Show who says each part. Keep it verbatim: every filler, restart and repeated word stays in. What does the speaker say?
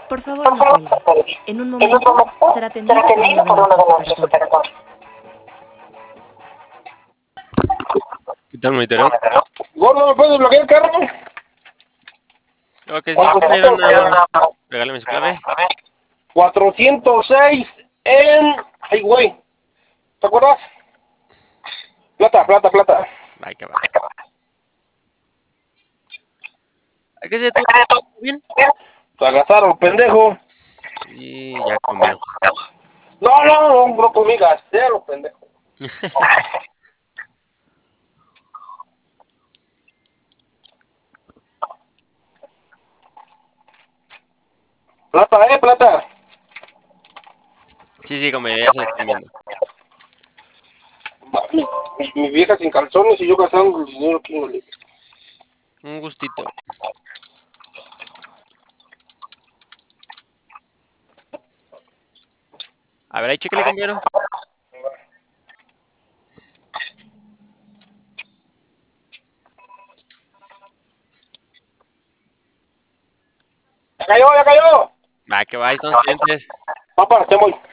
Speaker 1: Por favor, no cuelgue. En un momento será atendido por uno de nuestros operadores.
Speaker 2: ¿Qué tal, monitoreo?
Speaker 3: Gordo, ¿me puedes bloquear el carro?
Speaker 2: Ok, sí, compañero, nada más. Regálame su clave.
Speaker 3: cuatrocientos seis en... Ay, güey. ¿Te acuerdas? Plata, plata, plata.
Speaker 2: Ay, que va. ¿A qué se tú? ¿Bien?
Speaker 3: Te agasaron, pendejo.
Speaker 2: Y ya comió.
Speaker 3: No, no, no, no conmigas. Déjalo, pendejo. Plata, eh, plata.
Speaker 2: Sí, sí, compañero, ya se lo están viendo.
Speaker 3: Mi, mi- mi vieja sin calzones y yo gastando el dinero aquí en el...
Speaker 2: Un gustito. A ver, ahí chéquele, compañero.
Speaker 3: ¡Ya cayó, ya cayó!
Speaker 2: Va, que va, ahí estamos pendientes.
Speaker 3: Papá, te voy.